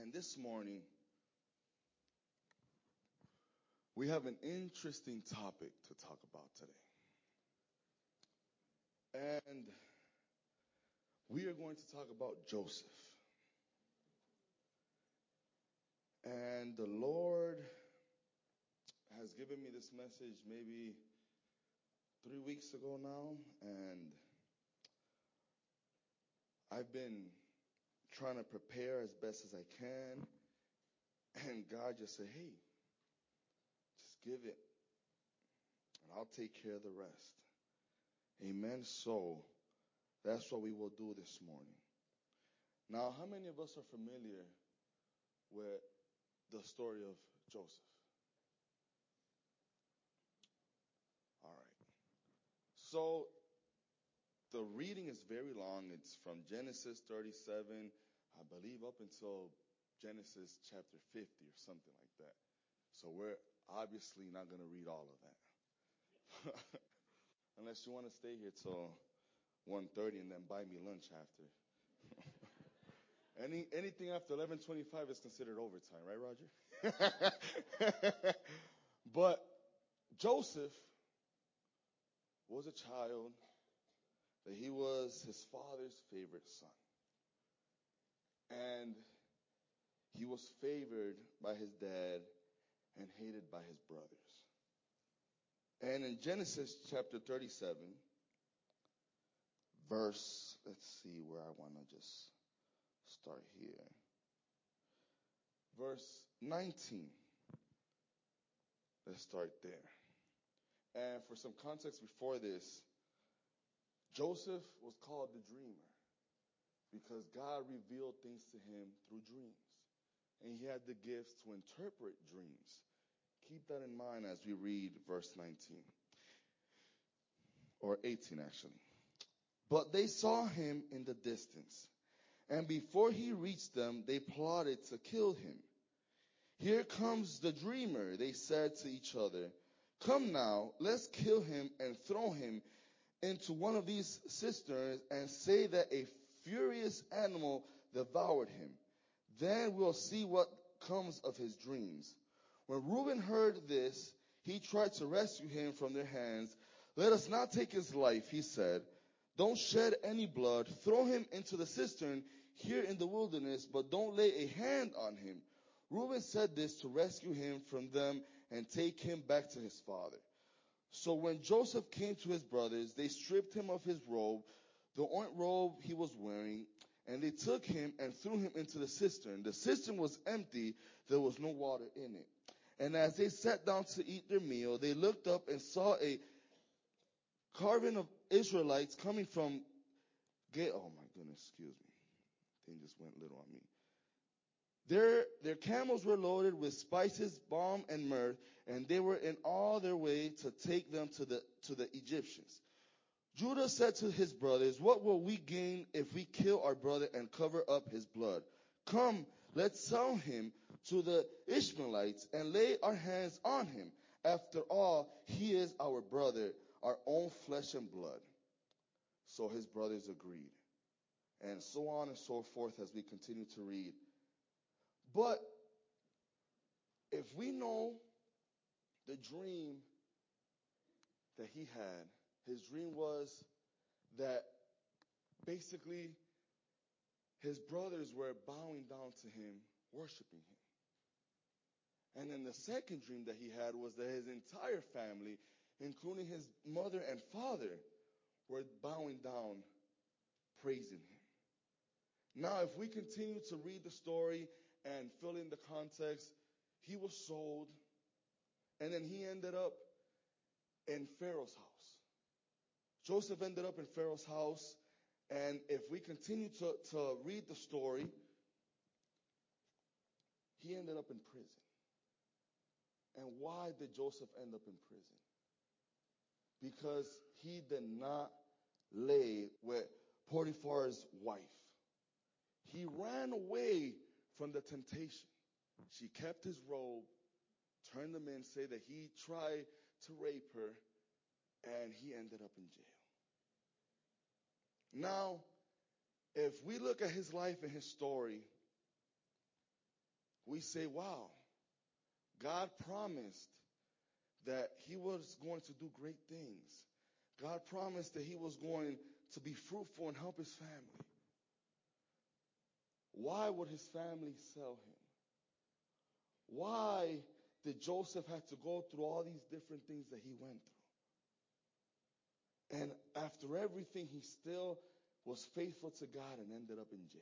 And this morning, we have an interesting topic to talk about today. And we are going to talk about Joseph. And the Lord has given me this message maybe 3 weeks ago now, and I've been trying to prepare as best as I can, and God just said, hey, just give it, and I'll take care of the rest. Amen. So that's what we will do this morning. Now, how many of us are familiar with the story of Joseph? All right. So the reading is very long. It's from Genesis 37, I believe, up until Genesis chapter 50 or something like that. So we're obviously not going to read all of that. Unless you want to stay here till 1:30 and then buy me lunch after. Anything after 11:25 is considered overtime, right, Roger? But Joseph was a child that he was his father's favorite son. And he was favored by his dad and hated by his brothers. And in Genesis chapter 37, verse, let's see where I want to just start here. Verse 19. Let's start there. And for some context before this, Joseph was called the dreamer because God revealed things to him through dreams. And he had the gifts to interpret dreams. Keep that in mind as we read verse 19. Or 18, actually. But they saw him in the distance, and before he reached them, they plotted to kill him. Here comes the dreamer, they said to each other. Come now, let's kill him and throw him into one of these cisterns and say that a furious animal devoured him. Then we'll see what comes of his dreams. When Reuben heard this, he tried to rescue him from their hands. Let us not take his life, he said. Don't shed any blood. Throw him into the cistern here in the wilderness, but don't lay a hand on him. Reuben said this to rescue him from them and take him back to his father. So when Joseph came to his brothers, they stripped him of his robe, the ornate robe he was wearing, and they took him and threw him into the cistern. The cistern was empty. There was no water in it. And as they sat down to eat their meal, they looked up and saw a caravan of Israelites coming from oh my goodness, excuse me. Thing just went little on me. Their camels were loaded with spices, balm, and myrrh, and they were in all their way to take them to the Egyptians. Judah said to his brothers, what will we gain if we kill our brother and cover up his blood? Come, let's sell him to the Ishmaelites and lay our hands on him. After all, he is our brother, our own flesh and blood. So his brothers agreed. And so on and so forth as we continue to read. But if we know the dream that he had, his dream was that basically his brothers were bowing down to him, worshiping him. And then the second dream that he had was that his entire family, including his mother and father, were bowing down, praising him. Now, if we continue to read the story and fill in the context, he was sold, and then he ended up in Pharaoh's house. Joseph ended up in Pharaoh's house, and if we continue to read the story, he ended up in prison. And why did Joseph end up in prison? Because he did not lay with Potiphar's wife. He ran away from the temptation. She kept his robe, turned him in, say that he tried to rape her, and he ended up in jail. Now, if we look at his life and his story, we say, wow, God promised that he was going to do great things. God promised that he was going to be fruitful and help his family. Why would his family sell him? Why did Joseph have to go through all these different things that he went through? And after everything, he still was faithful to God and ended up in jail.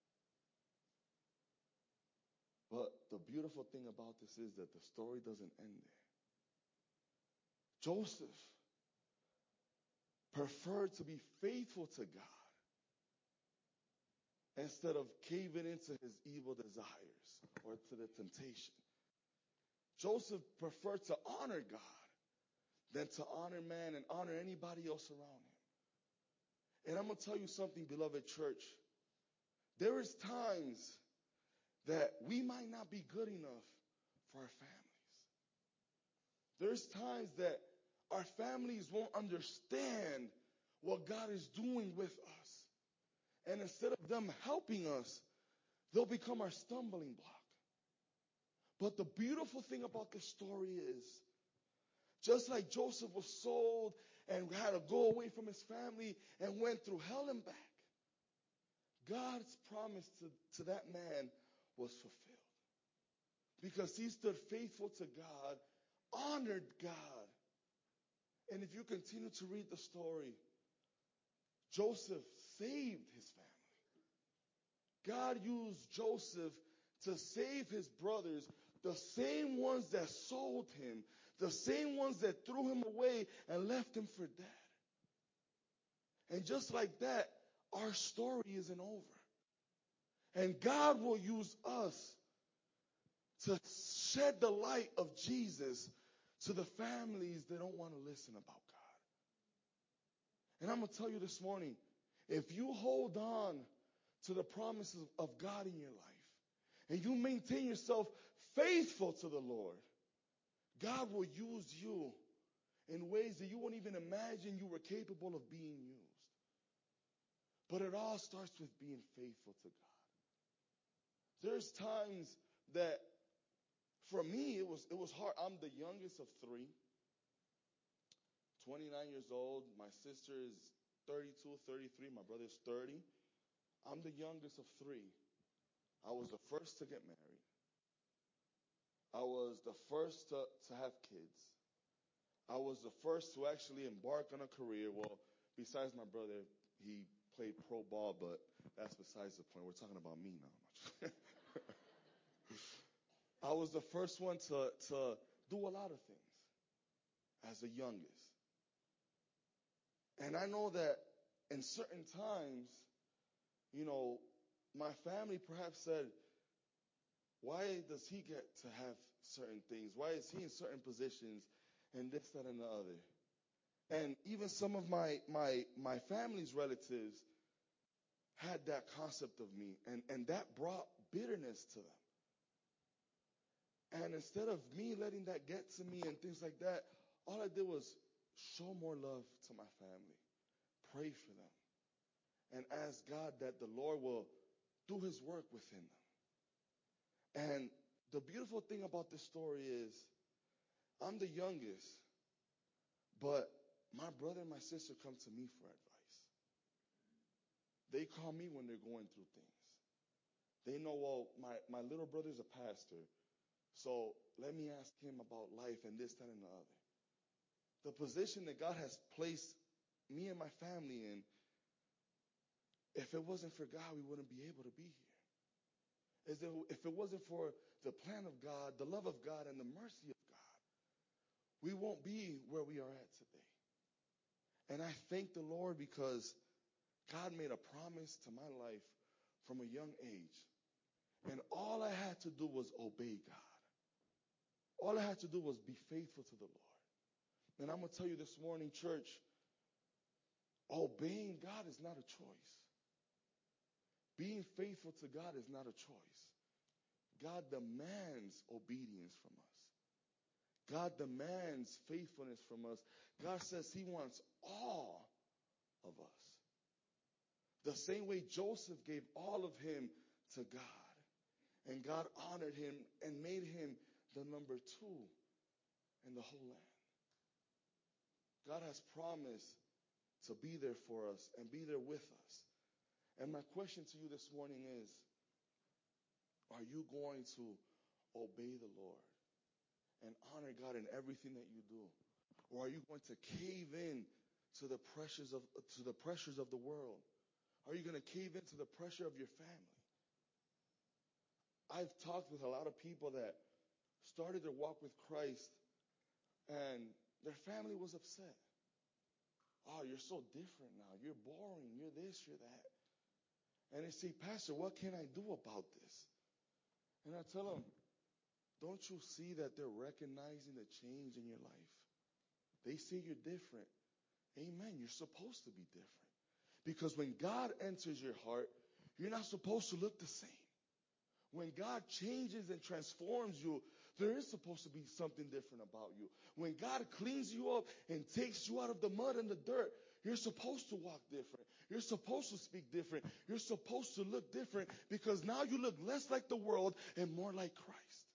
But the beautiful thing about this is that the story doesn't end there. Joseph preferred to be faithful to God instead of caving into his evil desires or to the temptation. Joseph preferred to honor God than to honor man and honor anybody else around him. And I'm going to tell you something, beloved church. There is times that we might not be good enough for our families. There's times that our families won't understand what God is doing with us. And instead of them helping us, they'll become our stumbling block. But the beautiful thing about this story is, just like Joseph was sold and had to go away from his family and went through hell and back, God's promise to that man was fulfilled. Because he stood faithful to God, honored God. And if you continue to read the story, Joseph saved his family. God used Joseph to save his brothers, the same ones that sold him, the same ones that threw him away and left him for dead. And just like that, our story isn't over. And God will use us to shed the light of Jesus to the families that don't want to listen about God. And I'm going to tell you this morning, if you hold on to the promises of God in your life, and you maintain yourself faithful to the Lord, God will use you in ways that you won't even imagine you were capable of being used. But it all starts with being faithful to God. There's times that, for me, it was hard. I'm the youngest of three, 29 years old. My sister is 32, 33. My brother is 30. I'm the youngest of three. I was the first to get married. I was the first to have kids. I was the first to actually embark on a career. Well, besides my brother, he played pro ball, but that's besides the point. We're talking about me now. I was the first one to do a lot of things as the youngest. And I know that in certain times, my family perhaps said, why does he get to have certain things? Why is he in certain positions and this, that, and the other? And even some of my family's relatives had that concept of me, and that brought bitterness to them. And instead of me letting that get to me and things like that, all I did was show more love to my family, pray for them, and ask God that the Lord will do his work within them. And the beautiful thing about this story is, I'm the youngest, but my brother and my sister come to me for advice. They call me when they're going through things. They know, well, my little brother's a pastor, so let me ask him about life and this, that, and the other. The position that God has placed me and my family in, if it wasn't for God, we wouldn't be able to be here. If it wasn't for the plan of God, the love of God, and the mercy of God, we won't be where we are at today. And I thank the Lord because God made a promise to my life from a young age. And all I had to do was obey God. All I had to do was be faithful to the Lord. And I'm going to tell you this morning, church, obeying God is not a choice. Being faithful to God is not a choice. God demands obedience from us. God demands faithfulness from us. God says he wants all of us. The same way Joseph gave all of him to God. And God honored him and made him the number 2 in the whole land. God has promised to be there for us and be there with us. And my question to you this morning is, are you going to obey the Lord and honor God in everything that you do? Or are you going to cave in to the pressures of the world? Are you going to cave into the pressure of your family? I've talked with a lot of people that started their walk with Christ and their family was upset. Oh, you're so different now. You're boring. You're this, you're that. And they say, Pastor, what can I do about this? And I tell them, don't you see that they're recognizing the change in your life? They see you're different. Amen. You're supposed to be different. Because when God enters your heart, you're not supposed to look the same. When God changes and transforms you, there is supposed to be something different about you. When God cleans you up and takes you out of the mud and the dirt, you're supposed to walk different. You're supposed to speak different. You're supposed to look different because now you look less like the world and more like Christ.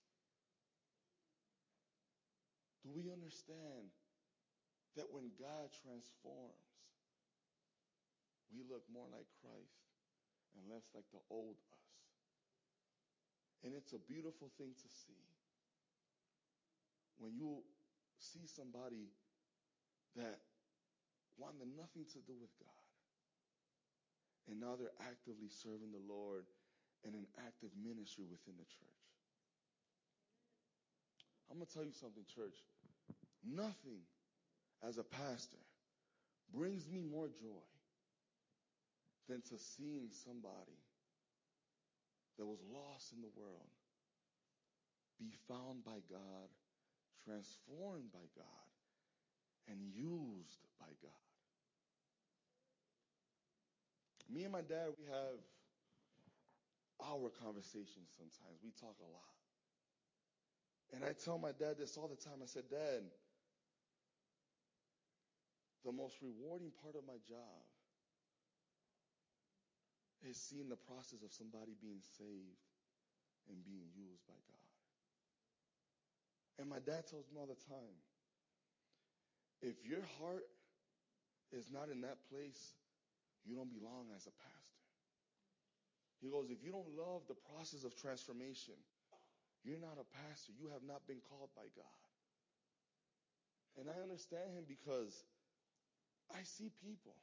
Do we understand that when God transforms, we look more like Christ and less like the old us? And it's a beautiful thing to see. When you see somebody that wanted nothing to do with God, and now they're actively serving the Lord in an active ministry within the church. I'm going to tell you something, church. Nothing as a pastor brings me more joy than to seeing somebody that was lost in the world be found by God, transformed by God, and used by God. Me and my dad, we have our conversations sometimes. We talk a lot. And I tell my dad this all the time. I said, Dad, the most rewarding part of my job is seeing the process of somebody being saved and being used by God. And my dad tells me all the time, if your heart is not in that place, you don't belong as a pastor. He goes, if you don't love the process of transformation, you're not a pastor. You have not been called by God. And I understand him because I see people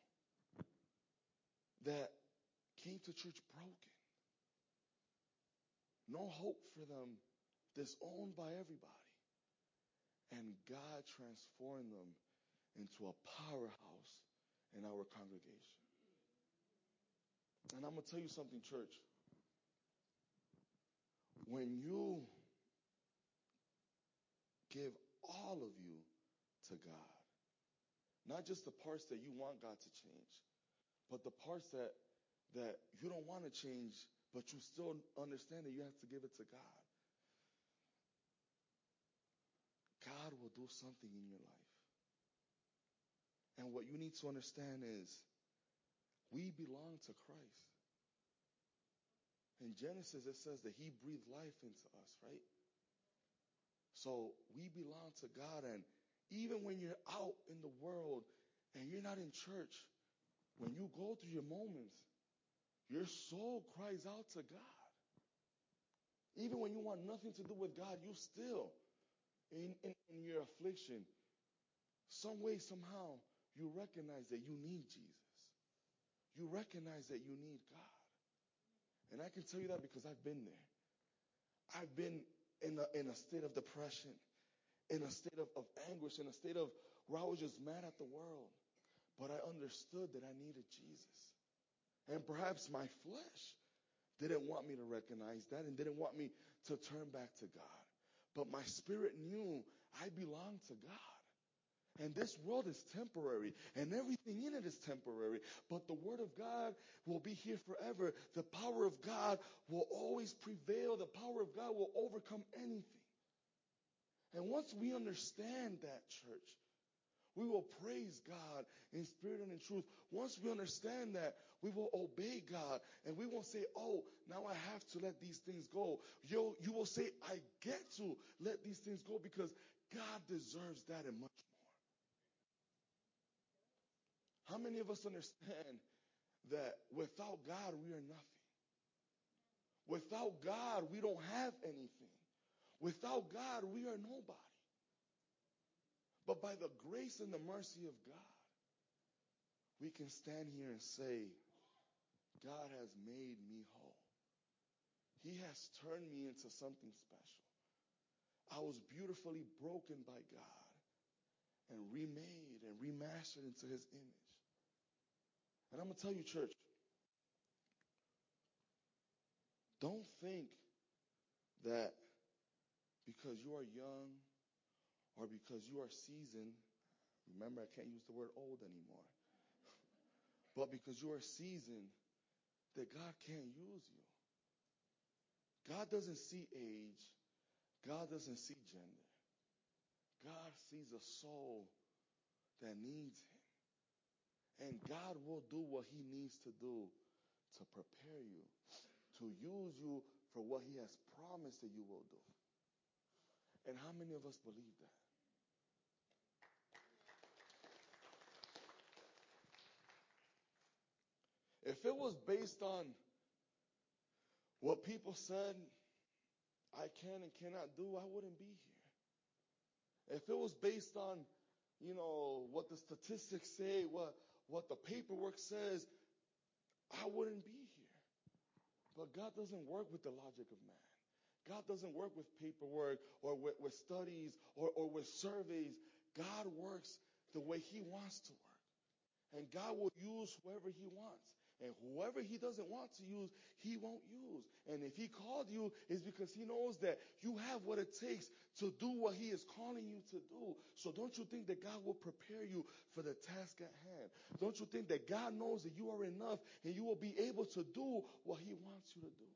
that came to church broken. No hope for them, disowned by everybody. And God transformed them into a powerhouse in our congregation. And I'm going to tell you something, church. When you give all of you to God, not just the parts that you want God to change, but the parts that you don't want to change, but you still understand that you have to give it to God. God will do something in your life. And what you need to understand is we belong to Christ. In Genesis, it says that he breathed life into us, right? So we belong to God. And even when you're out in the world and you're not in church, when you go through your moments, your soul cries out to God. Even when you want nothing to do with God, you still, in your affliction, some way, somehow, you recognize that you need Jesus. You recognize that you need God. And I can tell you that because I've been there. I've been in a state of depression, in a state of anguish, in a state of where I was just mad at the world. But I understood that I needed Jesus. And perhaps my flesh didn't want me to recognize that and didn't want me to turn back to God. But my spirit knew I belonged to God. And this world is temporary, and everything in it is temporary. But the Word of God will be here forever. The power of God will always prevail. The power of God will overcome anything. And once we understand that, church, We will praise God in spirit and in truth. Once we understand that, we will obey God. And we won't say, oh, now I have to let these things go. You will say, I get to let these things go because God deserves that and much more. How many of us understand that without God, we are nothing? Without God, we don't have anything. Without God, we are nobody. But by the grace and the mercy of God, we can stand here and say, God has made me whole. He has turned me into something special. I was beautifully broken by God and remade and remastered into his image. And I'm going to tell you, church, don't think that because you are young or because you are seasoned, remember I can't use the word old anymore, but because you are seasoned, that God can't use you. God doesn't see age. God doesn't see gender. God sees a soul that needs him. And God will do what he needs to do to prepare you, to use you for what he has promised that you will do. And how many of us believe that? If it was based on what people said I can and cannot do, I wouldn't be here. If it was based on, what the statistics say, what the paperwork says, I wouldn't be here. But God doesn't work with the logic of man. God doesn't work with paperwork or with studies or with surveys. God works the way he wants to work. And God will use whoever he wants. And whoever he doesn't want to use, he won't use. And if he called you, it's because he knows that you have what it takes to do what he is calling you to do. So don't you think that God will prepare you for the task at hand? Don't you think that God knows that you are enough and you will be able to do what he wants you to do?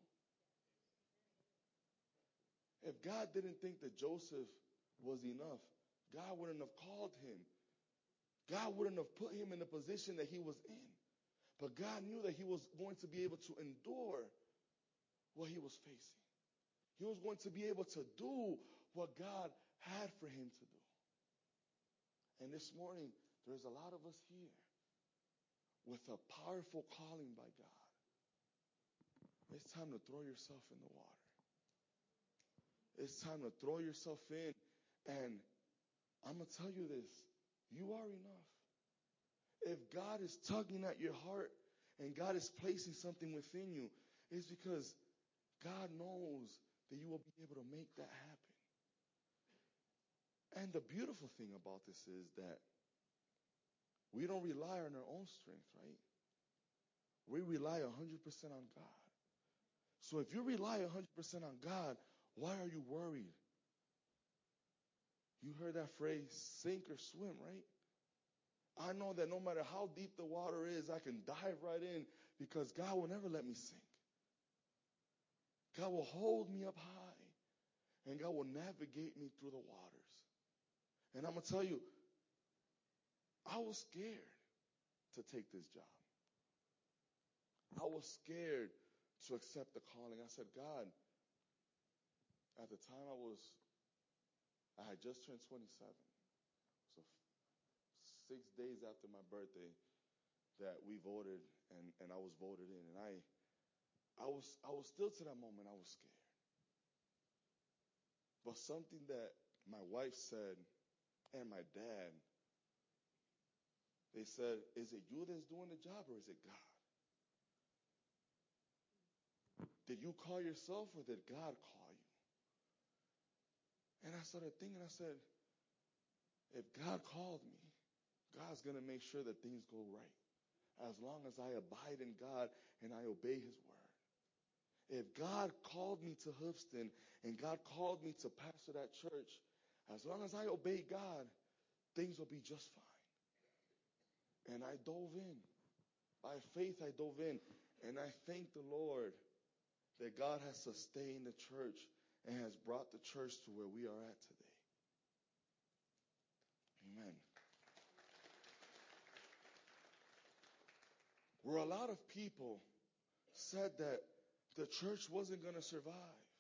If God didn't think that Joseph was enough, God wouldn't have called him. God wouldn't have put him in the position that he was in. But God knew that he was going to be able to endure what he was facing. He was going to be able to do what God had for him to do. And this morning, there's a lot of us here with a powerful calling by God. It's time to throw yourself in the water. It's time to throw yourself in. And I'm going to tell you this. You are enough. If God is tugging at your heart and God is placing something within you, it's because God knows that you will be able to make that happen. And the beautiful thing about this is that we don't rely on our own strength, right? We rely 100% on God. So if you rely 100% on God, why are you worried? You heard that phrase, sink or swim, right? I know that no matter how deep the water is, I can dive right in because God will never let me sink. God will hold me up high and God will navigate me through the waters. And I'm going to tell you, I was scared to take this job. I was scared to accept the calling. I said, God, at the time I had just turned 27. So 6 days after my birthday that we voted and I was voted in. And I was still to that moment, I was scared. But something that my wife said and my dad, they said, is it you that's doing the job or is it God? Did you call yourself or did God call you? And I started thinking, I said, if God called me, God's going to make sure that things go right. As long as I abide in God and I obey his word. If God called me to Hoofston and God called me to pastor that church, as long as I obey God, things will be just fine. And I dove in. By faith, I dove in. And I thank the Lord that God has sustained the church and has brought the church to where we are at today. Amen. where a lot of people said that the church wasn't going to survive.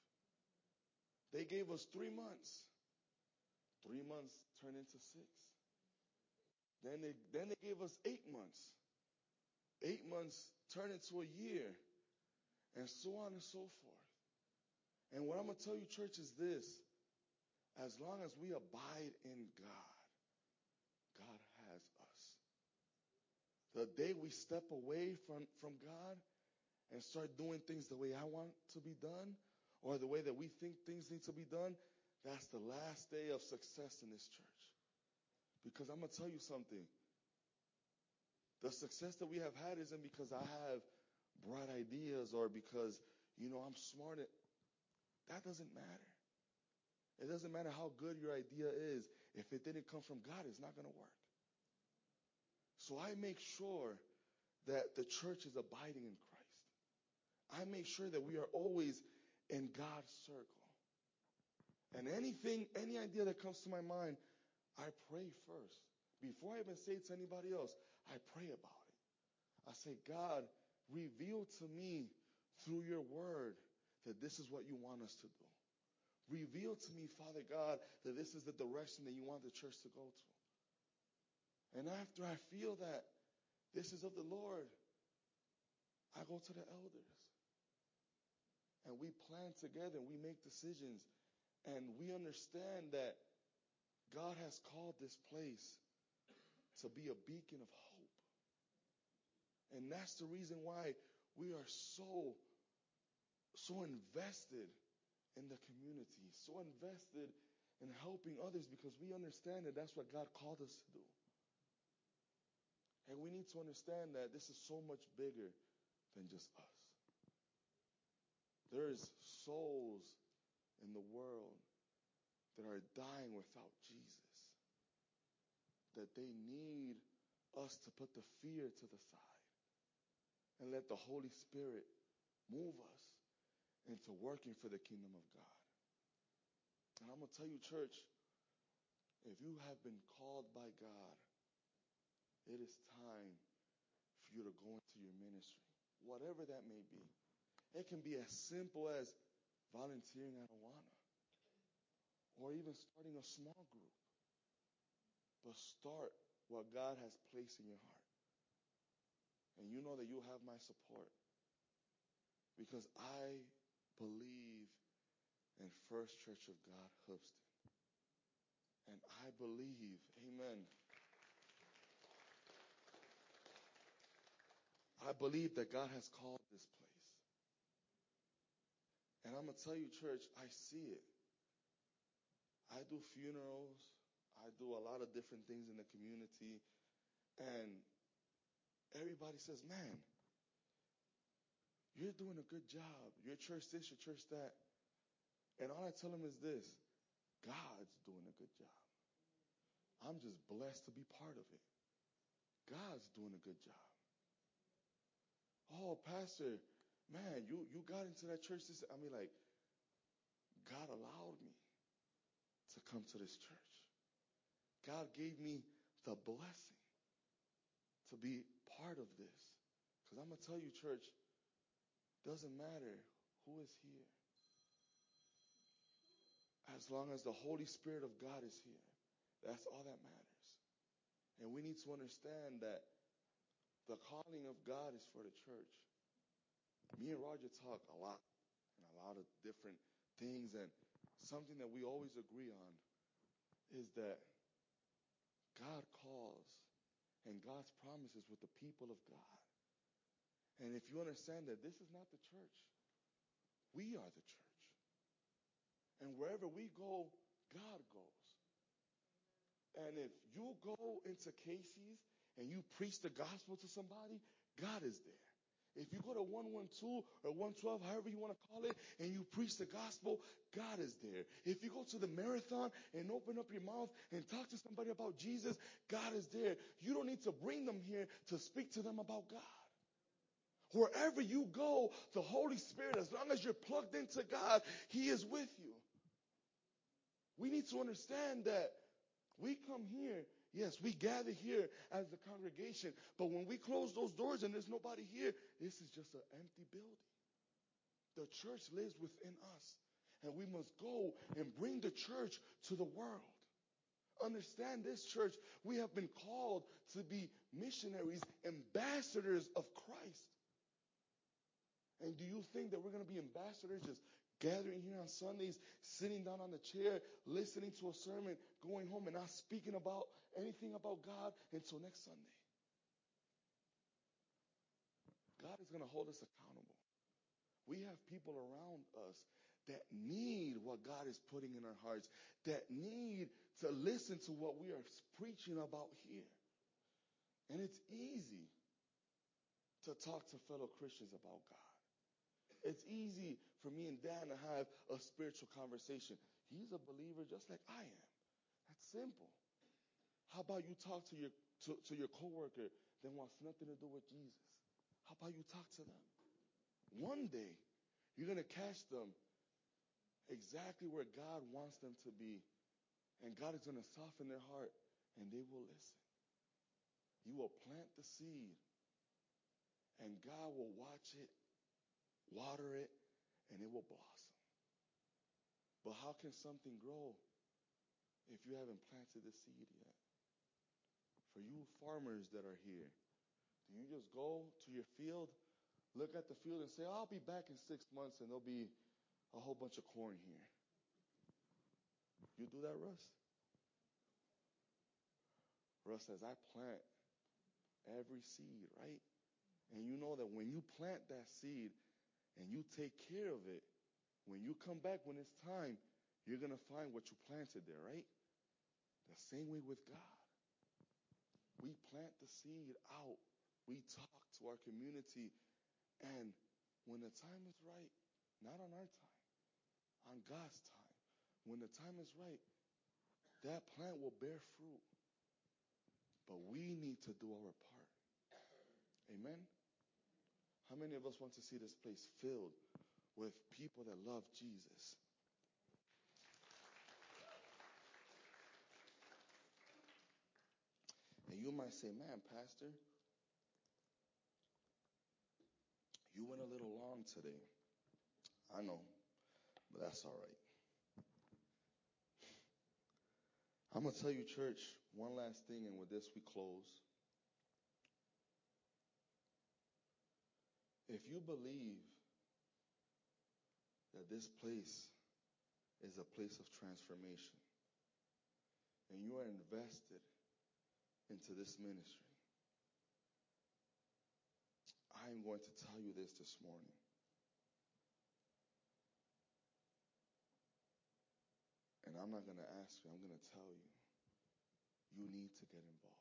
They gave us 3 months. 3 months turned into 6. Then they gave us 8 months. 8 months turned into a year. And so on and so forth. And what I'm going to tell you, church, is this. As long as we abide in God, God has us. The day we step away from God and start doing things the way I want to be done, or the way that we think things need to be done, that's the last day of success in this church. Because I'm going to tell you something. The success that we have had isn't because I have bright ideas or because, I'm smart. That doesn't matter. It doesn't matter how good your idea is. If it didn't come from God, it's not going to work. So I make sure that the church is abiding in Christ. I make sure that we are always in God's circle. And any idea that comes to my mind, I pray first. Before I even say it to anybody else, I pray about it. I say, God, reveal to me through your word that this is what you want us to do. Reveal to me, Father God, that this is the direction that you want the church to go to. And after I feel that this is of the Lord, I go to the elders. And we plan together and we make decisions. And we understand that God has called this place to be a beacon of hope. And that's the reason why we are so invested in the community, so invested in helping others, because we understand that that's what God called us to do. And we need to understand that this is so much bigger than just us. There's souls in the world that are dying without Jesus, that they need us to put the fear to the side and let the Holy Spirit move us into working for the kingdom of God. And I'm going to tell you, church, if you have been called by God, it is time for you to go into your ministry, whatever that may be. It can be as simple as volunteering at Awana, or even starting a small group. But start what God has placed in your heart. And you know that you have my support, because I believe in First Church of God, Houston. And I believe, amen, I believe that God has called this place. And I'm going to tell you, church, I see it. I do funerals. I do a lot of different things in the community. And everybody says, man, you're doing a good job. Your church this, your church that. And all I tell them is this: God's doing a good job. I'm just blessed to be part of it. God's doing a good job. Oh, Pastor, man, you got into that church. God allowed me to come to this church. God gave me the blessing to be part of this. Because I'm going to tell you, church, doesn't matter who is here. As long as the Holy Spirit of God is here, that's all that matters. And we need to understand that the calling of God is for the church. Me and Roger talk a lot, and a lot of different things, and something that we always agree on is that God calls, and God's promises with the people of God. And if you understand that this is not the church, we are the church. And wherever we go, God goes. And if you go into Casey's and you preach the gospel to somebody, God is there. If you go to 112 or 112, however you want to call it, and you preach the gospel, God is there. If you go to the marathon and open up your mouth and talk to somebody about Jesus, God is there. You don't need to bring them here to speak to them about God. Wherever you go, the Holy Spirit, as long as you're plugged into God, He is with you. We need to understand that we come here Yes, we gather here as the congregation, but when we close those doors and there's nobody here, this is just an empty building. The church lives within us, and we must go and bring the church to the world. Understand this, church. We have been called to be missionaries, ambassadors of Christ. And do you think that we're going to be ambassadors just gathering here on Sundays, sitting down on the chair, listening to a sermon, going home and not speaking about anything about God until next Sunday? God is going to hold us accountable. We have people around us that need what God is putting in our hearts, that need to listen to what we are preaching about here. And it's easy to talk to fellow Christians about God. It's easy for me and Dan to have a spiritual conversation. He's a believer just like I am. That's simple. How about you talk to your coworker that wants nothing to do with Jesus? How about you talk to them? One day, you're going to catch them exactly where God wants them to be. And God is going to soften their heart, and they will listen. You will plant the seed, and God will watch it, water it, and it will blossom. But how can something grow if you haven't planted the seed yet? For you farmers that are here, do you just go to your field, look at the field and say, I'll be back in 6 months and there'll be a whole bunch of corn here? You do that, Russ? Russ says, I plant every seed, right? And you know that when you plant that seed and you take care of it, when you come back when it's time, you're going to find what you planted there, right? The same way with God. We plant the seed out. We talk to our community. And when the time is right, not on our time, on God's time, when the time is right, that plant will bear fruit. But we need to do our part. Amen? How many of us want to see this place filled with people that love Jesus? And you might say, man, Pastor, you went a little long today. I know, but that's all right. I'm going to tell you, church, one last thing, and with this we close. If you believe that this place is a place of transformation, and you are invested into this ministry, I am going to tell you this morning. And I'm not going to ask you, I'm going to tell you. You need to get involved.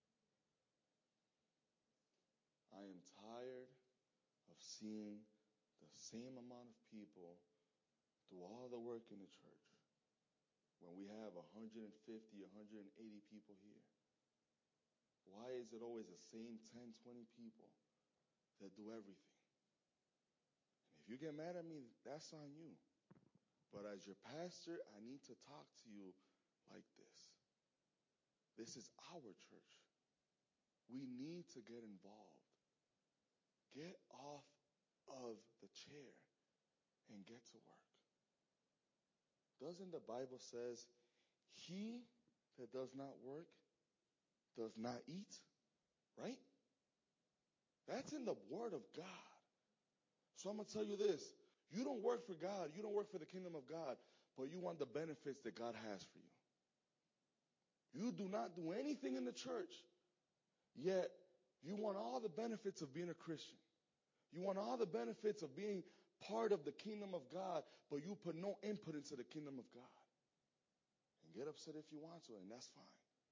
I am tired of seeing the same amount of people do all the work in the church when we have 150, 180 people here. Why is it always the same 10, 20 people that do everything? And if you get mad at me, that's on you. But as your pastor, I need to talk to you like this. This is our church. We need to get involved. Get off of the chair and get to work. Doesn't the Bible says, he that does not work does not eat? Right? That's in the Word of God. So I'm going to tell you this. You don't work for God. You don't work for the kingdom of God. But you want the benefits that God has for you. You do not do anything in the church. Yet, you want all the benefits of being a Christian. You want all the benefits of being part of the kingdom of God, but you put no input into the kingdom of God. And get upset if you want to, and that's fine.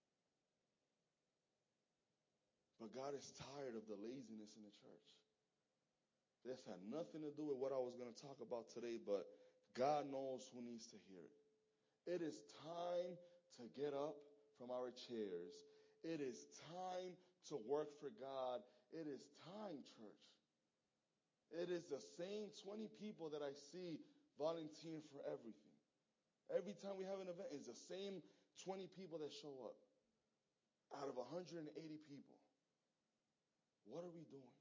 But God is tired of the laziness in the church. This had nothing to do with what I was going to talk about today, but God knows who needs to hear it. It is time to get up from our chairs. It is time to work for God. It is time, church. It is the same 20 people that I see volunteering for everything. Every time we have an event, it's the same 20 people that show up. out of 180 people. What are we doing?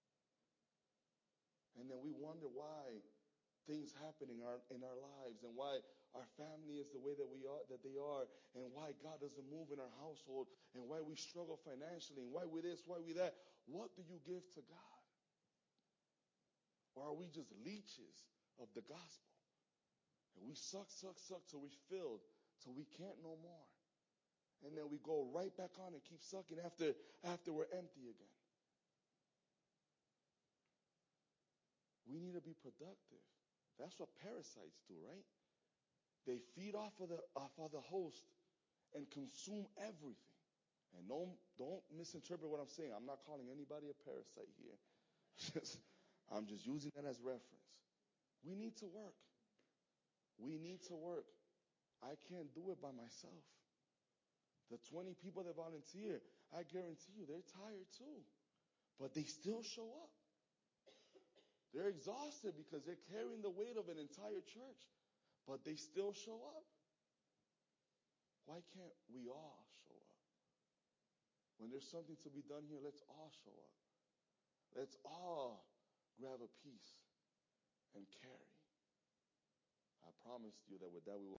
And then we wonder why things happen in our lives, and why our family is the way that they are, and why God doesn't move in our household, and why we struggle financially, and why we this, why we that. What do you give to God? Or are we just leeches of the gospel? And we suck till we're filled, till we can't no more. And then we go right back on and keep sucking after we're empty again. We need to be productive. That's what parasites do, right? They feed off of the host and consume everything. And don't misinterpret what I'm saying. I'm not calling anybody a parasite here. I'm just using that as reference. We need to work. We need to work. I can't do it by myself. The 20 people that volunteer, I guarantee you, they're tired too. But they still show up. They're exhausted because they're carrying the weight of an entire church. But they still show up. Why can't we all show up? When there's something to be done here, let's all show up. Let's all grab a piece and carry. I promised you that with that we will